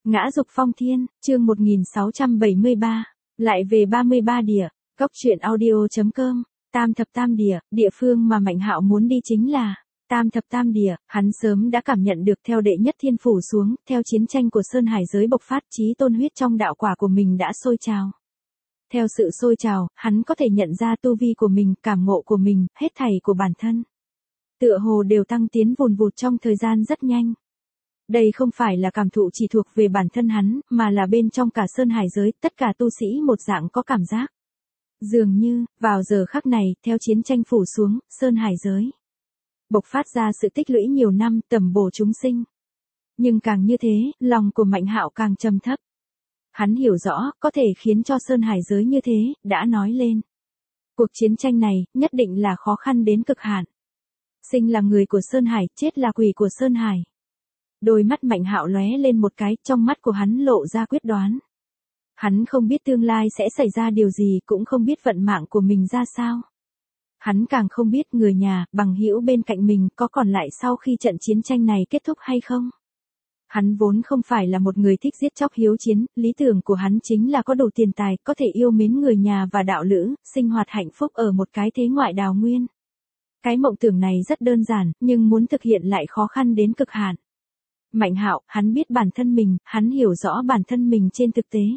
Ngã dục phong thiên, chương 1673, lại về 33 địa, góc truyện audio.com, Tam Thập Tam Địa, địa phương mà Mạnh Hạo muốn đi chính là Tam Thập Tam Địa. Hắn sớm đã cảm nhận được theo đệ nhất thiên phủ xuống, theo chiến tranh của Sơn Hải giới bộc phát, chí tôn huyết trong đạo quả của mình đã sôi trào. Theo sự sôi trào, hắn có thể nhận ra tu vi của mình, cảm ngộ của mình, hết thảy của bản thân. Tựa hồ đều tăng tiến vùn vụt trong thời gian rất nhanh. Đây không phải là cảm thụ chỉ thuộc về bản thân hắn, mà là bên trong cả Sơn Hải giới, tất cả tu sĩ một dạng có cảm giác. Dường như, vào giờ khắc này, theo chiến tranh phủ xuống, Sơn Hải giới bộc phát ra sự tích lũy nhiều năm, tầm bổ chúng sinh. Nhưng càng như thế, lòng của Mạnh Hạo càng trầm thấp. Hắn hiểu rõ, có thể khiến cho Sơn Hải giới như thế, đã nói lên. Cuộc chiến tranh này, nhất định là khó khăn đến cực hạn. Sinh là người của Sơn Hải, chết là quỷ của Sơn Hải. Đôi mắt Mạnh Hạo lóe lên một cái, trong mắt của hắn lộ ra quyết đoán. Hắn không biết tương lai sẽ xảy ra điều gì, cũng không biết vận mạng của mình ra sao. Hắn càng không biết người nhà, bằng hữu bên cạnh mình có còn lại sau khi trận chiến tranh này kết thúc hay không. Hắn vốn không phải là một người thích giết chóc hiếu chiến, lý tưởng của hắn chính là có đủ tiền tài, có thể yêu mến người nhà và đạo lữ, sinh hoạt hạnh phúc ở một cái thế ngoại đào nguyên. Cái mộng tưởng này rất đơn giản, nhưng muốn thực hiện lại khó khăn đến cực hạn. Mạnh Hạo, hắn biết bản thân mình, hắn hiểu rõ bản thân mình trên thực tế.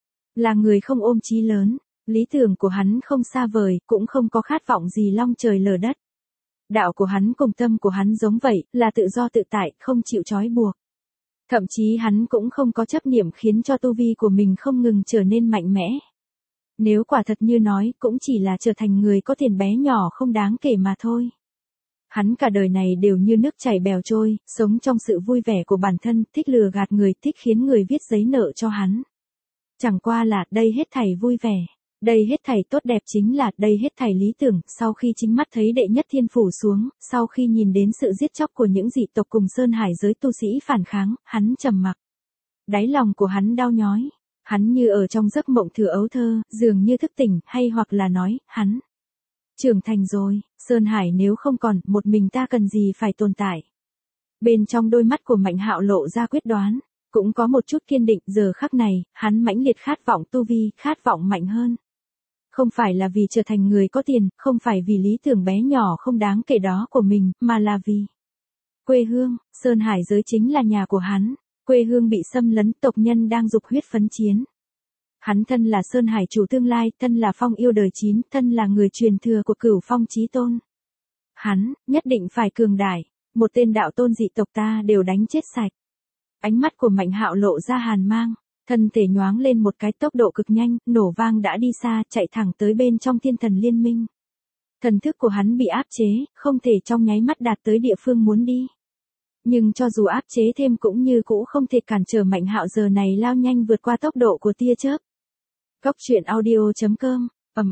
Là người không ôm chí lớn, lý tưởng của hắn không xa vời, cũng không có khát vọng gì long trời lở đất. Đạo của hắn cùng tâm của hắn giống vậy, là tự do tự tại, không chịu trói buộc. Thậm chí hắn cũng không có chấp niệm khiến cho tu vi của mình không ngừng trở nên mạnh mẽ. Nếu quả thật như nói, cũng chỉ là trở thành người có tiền bé nhỏ không đáng kể mà thôi. Hắn cả đời này đều như nước chảy bèo trôi, sống trong sự vui vẻ của bản thân, thích lừa gạt người, thích khiến người viết giấy nợ cho hắn. Chẳng qua là, đây hết thảy vui vẻ, đây hết thảy tốt đẹp chính là, đây hết thảy lý tưởng, sau khi chính mắt thấy đệ nhất thiên phủ xuống, sau khi nhìn đến sự giết chóc của những dị tộc cùng Sơn Hải giới tu sĩ phản kháng, hắn trầm mặc. Đáy lòng của hắn đau nhói, hắn như ở trong giấc mộng thừa ấu thơ, dường như thức tỉnh, hay hoặc là nói, hắn trưởng thành rồi, Sơn Hải nếu không còn, một mình ta cần gì phải tồn tại. Bên trong đôi mắt của Mạnh Hạo lộ ra quyết đoán, cũng có một chút kiên định, giờ khắc này, hắn mãnh liệt khát vọng tu vi, khát vọng mạnh hơn. Không phải là vì trở thành người có tiền, không phải vì lý tưởng bé nhỏ không đáng kể đó của mình, mà là vì quê hương. Sơn Hải giới chính là nhà của hắn, quê hương bị xâm lấn, tộc nhân đang dục huyết phấn chiến. Hắn thân là Sơn Hải chủ tương lai, thân là phong yêu đời 9, thân là người truyền thừa của Cửu Phong chí tôn. Hắn, nhất định phải cường đại, một tên đạo tôn dị tộc ta đều đánh chết sạch. Ánh mắt của Mạnh Hạo lộ ra hàn mang, thân thể nhoáng lên một cái tốc độ cực nhanh, nổ vang đã đi xa, chạy thẳng tới bên trong thiên thần liên minh. Thần thức của hắn bị áp chế, không thể trong nháy mắt đạt tới địa phương muốn đi. Nhưng cho dù áp chế thêm cũng như cũ không thể cản trở Mạnh Hạo giờ này lao nhanh vượt qua tốc độ của tia chớp. Góc truyện audio.com,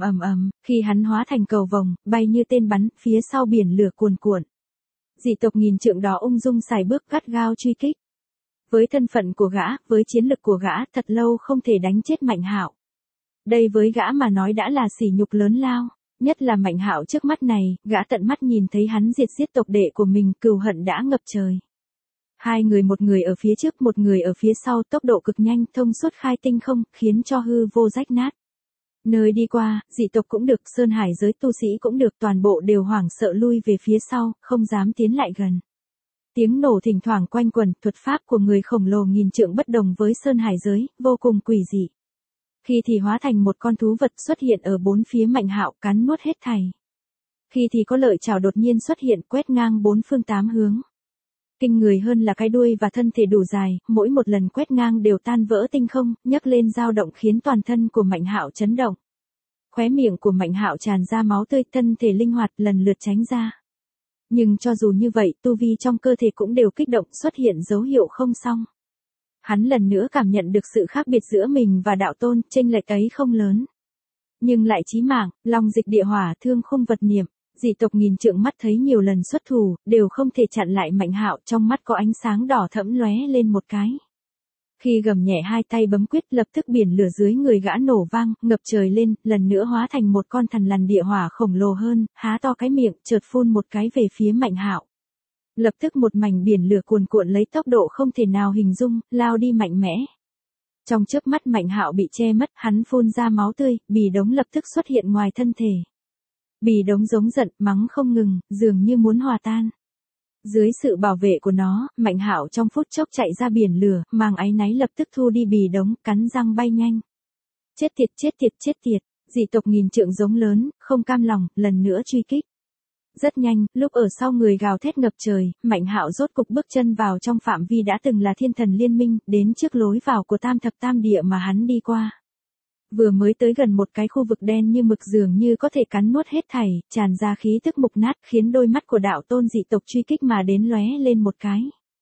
khi hắn hóa thành cầu vồng, bay như tên bắn, phía sau biển lửa cuồn cuộn. Dị tộc nghìn trượng đó ung dung xài bước gắt gao truy kích. Với thân phận của gã, với chiến lực của gã, thật lâu không thể đánh chết Mạnh Hạo. Đây với gã mà nói đã là sỉ nhục lớn lao, nhất là Mạnh Hạo trước mắt này, gã tận mắt nhìn thấy hắn giết tộc đệ của mình, cừu hận đã ngập trời. Hai người, một người ở phía trước, một người ở phía sau, tốc độ cực nhanh, thông suốt khai tinh không, khiến cho hư vô rách nát. Nơi đi qua, dị tộc cũng được, Sơn Hải giới tu sĩ cũng được, toàn bộ đều hoảng sợ lui về phía sau, không dám tiến lại gần. Tiếng nổ thỉnh thoảng quanh quẩn, thuật pháp của người khổng lồ nghìn trượng bất đồng với Sơn Hải giới, vô cùng quỷ dị. Khi thì hóa thành một con thú vật xuất hiện ở bốn phía Mạnh Hạo, cắn nuốt hết thảy. Khi thì có lợi chảo đột nhiên xuất hiện, quét ngang bốn phương tám hướng. Kinh người hơn là cái đuôi và thân thể đủ dài, mỗi một lần quét ngang đều tan vỡ tinh không, nhấc lên dao động khiến toàn thân của Mạnh Hạo chấn động. Khóe miệng của Mạnh Hạo tràn ra máu tươi, thân thể linh hoạt lần lượt tránh ra. Nhưng cho dù như vậy, tu vi trong cơ thể cũng đều kích động, xuất hiện dấu hiệu không xong. Hắn lần nữa cảm nhận được sự khác biệt giữa mình và đạo tôn, chênh lệch ấy không lớn. Nhưng lại chí mạng, long dịch địa hỏa thương khung vật niệm, dị tộc nghìn trượng mắt thấy nhiều lần xuất thủ, đều không thể chặn lại Mạnh Hạo, trong mắt có ánh sáng đỏ thẫm lóe lên một cái. Khi gầm nhẹ hai tay bấm quyết, lập tức biển lửa dưới người gã nổ vang, ngập trời lên, lần nữa hóa thành một con thằn lằn địa hỏa khổng lồ hơn, há to cái miệng, chợt phun một cái về phía Mạnh Hạo. Lập tức một mảnh biển lửa cuồn cuộn lấy tốc độ không thể nào hình dung, lao đi mạnh mẽ. Trong chớp mắt Mạnh Hạo bị che mất, hắn phun ra máu tươi, bì đống lập tức xuất hiện ngoài thân thể. Bì đống giống giận, mắng không ngừng, dường như muốn hòa tan. Dưới sự bảo vệ của nó, Mạnh Hạo trong phút chốc chạy ra biển lửa, màng áy náy lập tức thu đi bì đống, cắn răng bay nhanh. Chết tiệt, chết tiệt, chết tiệt, dị tộc nghìn trượng giống lớn, không cam lòng, lần nữa truy kích. Rất nhanh, lúc ở sau người gào thét ngập trời, Mạnh Hạo rốt cục bước chân vào trong phạm vi đã từng là thiên thần liên minh, đến trước lối vào của tam thập tam địa mà hắn đi qua. Vừa mới tới gần một cái khu vực đen như mực dường như có thể cắn nuốt hết thảy, tràn ra khí tức mục nát khiến đôi mắt của đạo tôn dị tộc truy kích mà đến lóe lên một cái.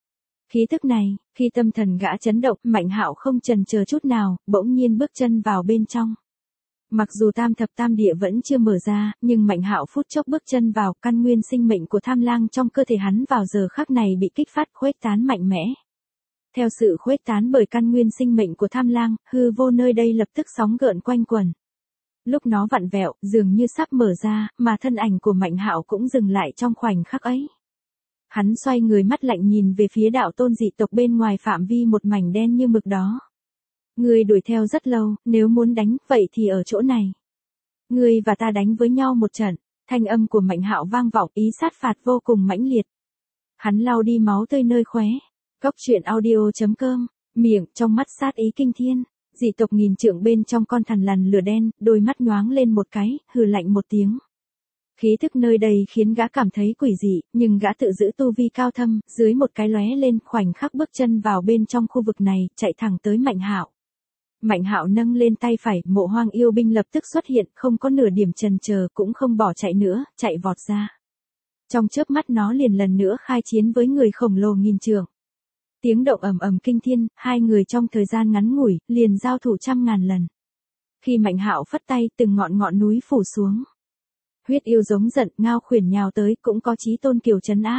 Khí tức này, khi tâm thần gã chấn động, Mạnh Hạo không chần chờ chút nào, bỗng nhiên bước chân vào bên trong. Mặc dù tam thập tam địa vẫn chưa mở ra, nhưng Mạnh Hạo phút chốc bước chân vào, căn nguyên sinh mệnh của tham lang trong cơ thể hắn vào giờ khắc này bị kích phát khuếch tán mạnh mẽ. Theo sự khuếch tán bởi căn nguyên sinh mệnh của tham lang, hư vô nơi đây lập tức sóng gợn quanh quẩn. Lúc nó vặn vẹo, dường như sắp mở ra, mà thân ảnh của Mạnh Hạo cũng dừng lại trong khoảnh khắc ấy. Hắn xoay người mắt lạnh nhìn về phía đạo tôn dị tộc bên ngoài phạm vi một mảnh đen như mực đó. Ngươi đuổi theo rất lâu, nếu muốn đánh, vậy thì ở chỗ này. Ngươi và ta đánh với nhau một trận, thanh âm của Mạnh Hạo vang vọng, ý sát phạt vô cùng mãnh liệt. Hắn lau đi máu tươi nơi khóe. Cốc truyện audio.com, miệng, trong mắt sát ý kinh thiên, dị tộc nghìn trượng bên trong con thằn lằn lửa đen, đôi mắt nhoáng lên một cái, hừ lạnh một tiếng. Khí thức nơi đây khiến gã cảm thấy quỷ dị, nhưng gã tự giữ tu vi cao thâm, dưới một cái lóe lên, khoảnh khắc bước chân vào bên trong khu vực này, chạy thẳng tới Mạnh Hạo. Mạnh Hạo nâng lên tay phải, Mộ Hoang yêu binh lập tức xuất hiện, không có nửa điểm chần chờ, cũng không bỏ chạy nữa, chạy vọt ra. Trong chớp mắt nó liền lần nữa khai chiến với người khổng lồ nghìn trượng. Tiếng động ầm ầm kinh thiên, hai người trong thời gian ngắn ngủi, liền giao thủ trăm ngàn lần. Khi Mạnh Hạo phất tay, từng ngọn ngọn núi phủ xuống. Huyết yêu giống giận, ngao khuyển nhào tới, cũng có chí tôn kiều trấn áp.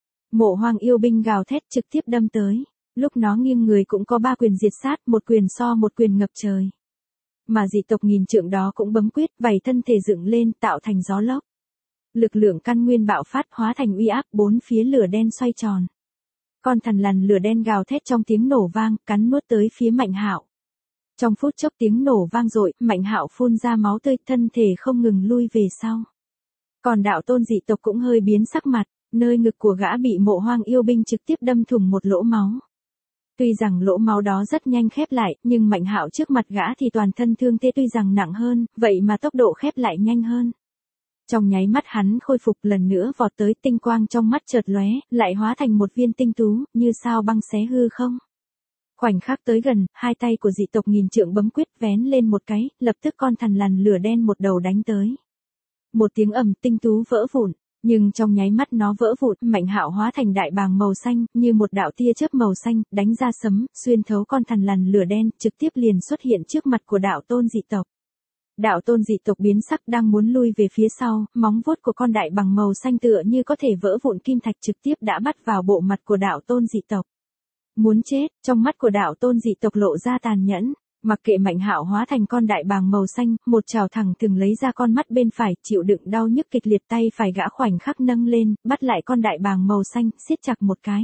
Mộ Hoang yêu binh gào thét trực tiếp đâm tới. Lúc nó nghiêng người cũng có 3 quyền diệt sát, một quyền so một quyền ngập trời. Mà dị tộc nghìn trượng đó cũng bấm quyết, vảy thân thể dựng lên, tạo thành gió lốc. Lực lượng căn nguyên bạo phát, hóa thành uy áp, bốn phía lửa đen xoay tròn. Con thằn lằn lửa đen gào thét trong tiếng nổ vang, cắn nuốt tới phía Mạnh Hạo. Trong phút chốc tiếng nổ vang dội, Mạnh Hạo phun ra máu tươi, thân thể không ngừng lui về sau. Còn đạo tôn dị tộc cũng hơi biến sắc mặt, nơi ngực của gã bị Mộ Hoang yêu binh trực tiếp đâm thủng một lỗ máu. Tuy rằng lỗ máu đó rất nhanh khép lại, nhưng Mạnh Hạo trước mặt gã thì toàn thân thương tê, tuy rằng nặng hơn, vậy mà tốc độ khép lại nhanh hơn. Trong nháy mắt hắn khôi phục, lần nữa vọt tới, tinh quang trong mắt chợt lóe, lại hóa thành một viên tinh tú, như sao băng xé hư không. Khoảnh khắc tới gần, hai tay của dị tộc nghìn trượng bấm quyết, vén lên một cái, lập tức con thằn lằn lửa đen một đầu đánh tới. Một tiếng ầm, tinh tú vỡ vụn. Nhưng trong nháy mắt nó vỡ vụn, Mạnh Hạo hóa thành đại bàng màu xanh, như một đạo tia chớp màu xanh, đánh ra sấm, xuyên thấu con thằn lằn lửa đen, trực tiếp liền xuất hiện trước mặt của đạo tôn dị tộc. Đạo tôn dị tộc biến sắc, đang muốn lui về phía sau, móng vuốt của con đại bàng màu xanh tựa như có thể vỡ vụn kim thạch trực tiếp đã bắt vào bộ mặt của đạo tôn dị tộc. Muốn chết, trong mắt của đạo tôn dị tộc lộ ra tàn nhẫn. Mặc kệ Mạnh Hạo hóa thành con đại bàng màu xanh, một chảo thẳng thừng lấy ra con mắt bên phải, chịu đựng đau nhức kịch liệt, tay phải gã khoảnh khắc nâng lên, bắt lại con đại bàng màu xanh, siết chặt một cái.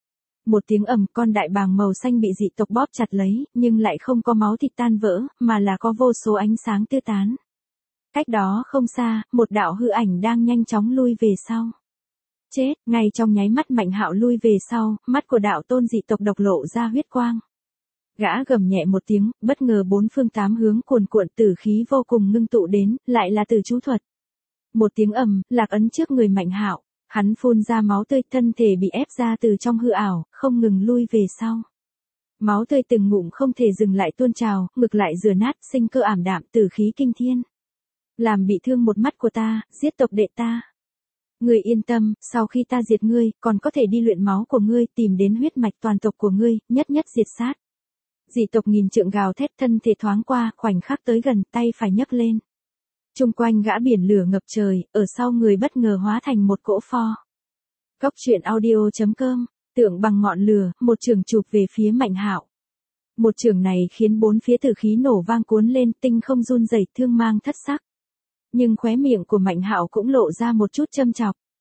Một tiếng ầm, con đại bàng màu xanh bị dị tộc bóp chặt lấy, nhưng lại không có máu thịt tan vỡ, mà là có vô số ánh sáng tứ tán. Cách đó không xa, một đạo hư ảnh đang nhanh chóng lui về sau. Chết, ngay trong nháy mắt Mạnh Hạo lui về sau, mắt của đạo tôn dị tộc độc lộ ra huyết quang. Gã gầm nhẹ một tiếng, bất ngờ bốn phương tám hướng cuồn cuộn tử khí vô cùng ngưng tụ đến, lại là từ chú thuật. Một tiếng ầm, lạc ấn trước người Mạnh Hạo, hắn phun ra máu tươi, thân thể bị ép ra từ trong hư ảo, không ngừng lui về sau. Máu tươi từng ngụm không thể dừng lại tuôn trào, ngực lại rửa nát, sinh cơ ảm đạm, tử khí kinh thiên. Làm bị thương một mắt của ta, giết tộc đệ ta. Ngươi yên tâm, sau khi ta diệt ngươi, còn có thể đi luyện máu của ngươi, tìm đến huyết mạch toàn tộc của ngươi, nhất nhất diệt sát. Dị tộc nghìn trượng gào thét, thân thể thoáng qua, khoảnh khắc tới gần, tay phải nhấc lên. Chung quanh gã biển lửa ngập trời, ở sau người bất ngờ hóa thành một cỗ pho. Cốc truyện audio.com, tượng bằng ngọn lửa, một trường chụp về phía Mạnh Hạo. Một trường này khiến bốn phía tử khí nổ vang cuốn lên, tinh không run rẩy, thương mang thất sắc. Nhưng khóe miệng của Mạnh Hạo cũng lộ ra một chút châm chọc.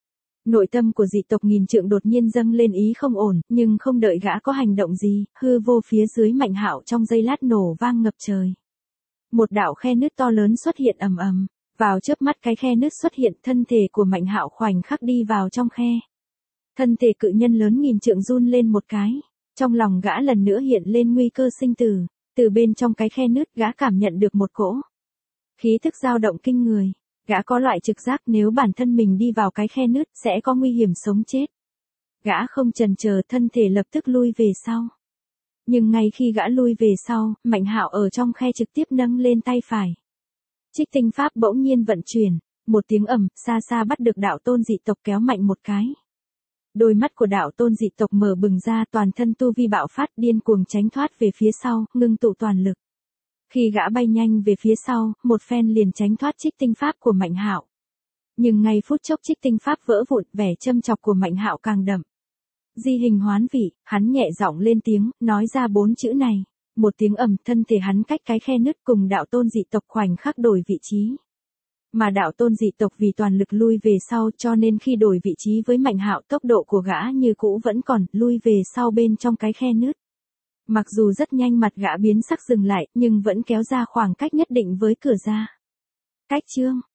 Nội tâm của dị tộc nghìn trượng đột nhiên dâng lên ý không ổn, nhưng không đợi gã có hành động gì, hư vô phía dưới Mạnh Hạo trong giây lát nổ vang ngập trời. Một đạo khe nứt to lớn xuất hiện ầm ầm, vào chớp mắt cái khe nứt xuất hiện, thân thể của Mạnh Hạo khoảnh khắc đi vào trong khe. Thân thể cự nhân lớn nghìn trượng run lên một cái, trong lòng gã lần nữa hiện lên nguy cơ sinh tử, từ bên trong cái khe nứt gã cảm nhận được một cỗ khí thức dao động kinh người. Gã có loại trực giác nếu bản thân mình đi vào cái khe nứt sẽ có nguy hiểm sống chết. Gã không chần chờ, thân thể lập tức lui về sau. Nhưng ngay khi gã lui về sau, Mạnh Hạo ở trong khe trực tiếp nâng lên tay phải. Trích tinh pháp bỗng nhiên vận chuyển, một tiếng ầm, xa xa bắt được đạo tôn dị tộc kéo mạnh một cái. Đôi mắt của đạo tôn dị tộc mở bừng ra, toàn thân tu vi bạo phát, điên cuồng tránh thoát về phía sau, ngưng tụ toàn lực. Khi gã bay nhanh về phía sau, một phen liền tránh thoát trích tinh pháp của Mạnh Hạo. Nhưng ngay phút chốc trích tinh pháp vỡ vụn, vẻ châm chọc của Mạnh Hạo càng đậm. Di hình hoán vị, hắn nhẹ giọng lên tiếng, nói ra 4 chữ này. Một tiếng ầm, thân thể hắn cách cái khe nứt cùng đạo tôn dị tộc khoảnh khắc đổi vị trí. Mà đạo tôn dị tộc vì toàn lực lui về sau, cho nên khi đổi vị trí với Mạnh Hạo, tốc độ của gã như cũ vẫn còn, lui về sau bên trong cái khe nứt. Mặc dù rất nhanh mặt gã biến sắc dừng lại, nhưng vẫn kéo ra khoảng cách nhất định với cửa ra. Cách chương